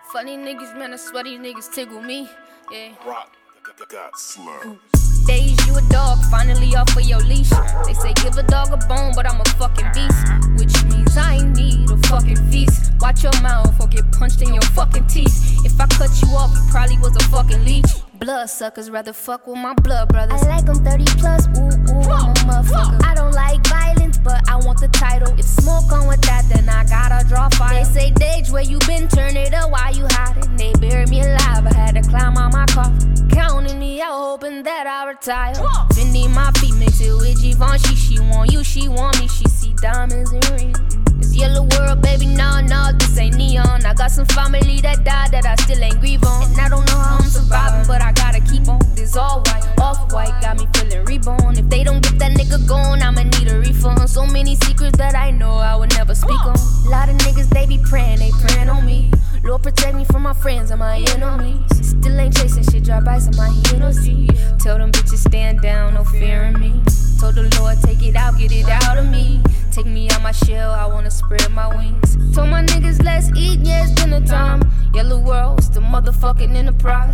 Funny niggas, man, I swear these niggas tickle me. Yeah. Rock got slow. Days you a dog, finally off of your leash. They say give a dog a bone, but I'm a fucking beast. Which means I ain't need a fucking feast. Watch your mouth or get punched in your fucking teeth. If I cut you off, you probably was a fucking leech. Bloodsuckers rather fuck with my blood brothers. I like them 30 plus, ooh, I'm a motherfucker. I don't like violence, but I want the title. If smoke on with that, then I gotta draw fire. They say, Dage, where you been? Turn it up, why you hiding? They buried me alive, I had to climb on my coffin. Counting me out, hoping that I retire. Fendi my feet, mix it with Givenchy. She want you, she want me, she see diamonds and rings. It's yellow world, baby, nah, this ain't neon. I got some family that died that I still ain't grieve on. And I don't know how I'm surviving, but I gotta keep on. This all white, off-white, got me feeling reborn. If they don't get that nigga gone, I'ma need a refund. So many secrets that I know I would never speak on. A lot of niggas, they be praying, they praying on me. Lord protect me from my friends and my enemies. Still ain't chasing shit, drop ice on my Hennessy. Tell them bitches stand down, no fear in me. Told the Lord take it out, get it out of me. Take me out my shell, I wanna spread my wings. Told my niggas let's eat, yeah it's dinner time. Yellow world, still motherfucking enterprise.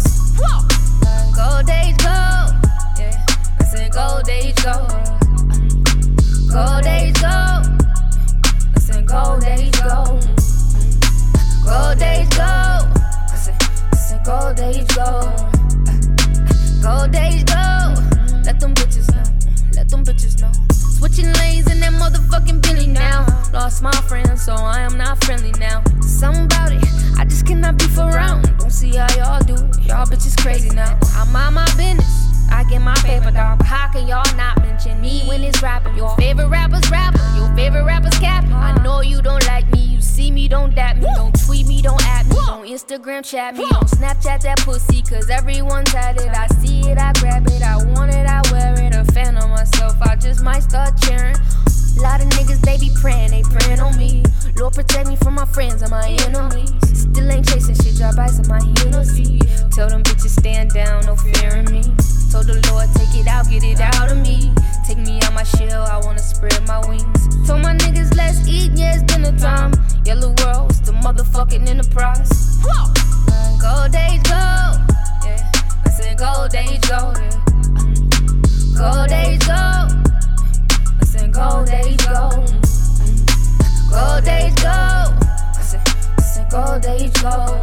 Go days go, yeah. I said go days go. Go days go. I said go days go. Go days go. I said go days go. Go days go. Let them bitches know. Let them bitches know. Switching lanes in that motherfucking Billy now. Lost my friends, so I am not friendly now. Something about it, I just cannot be for round. Don't see how y'all do it. Y'all bitches crazy now. I mind my business, I get my paper, dog. But how can y'all not mention me when it's rapping? Your favorite rapper's rapping, your favorite rapper's capping. I know you don't like me, you see me, don't dap me. Don't tweet me, don't at me, don't Instagram chat me. Don't Snapchat that pussy, cause everyone's had it. I see it, I grab it, I want it, I wear it. A fan of myself, I just might start cheering. A lot of niggas, they be praying, they praying on me. Lord protect me from my friends and my enemies. Still ain't chasing shit, drop ice on my Hennessy. Tell them bitches stand down, no fear in me. Told the Lord take it out, get it out of me. Take me out my shell, I wanna spread my wings. Told my niggas let's eat, yeah it's dinner time. Yellow world, still motherfucking enterprise. Go days go, yeah. I said go days go, yeah. Go days go. I said go days go. Go days go. I said go days go.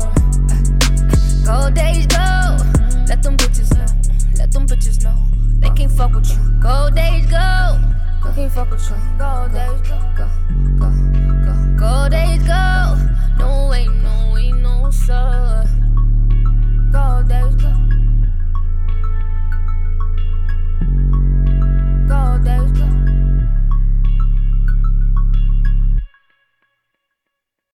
Go days go. Let them bitches know. Let them bitches know. They can't fuck with you. Go days go. They can't fuck with you. Go days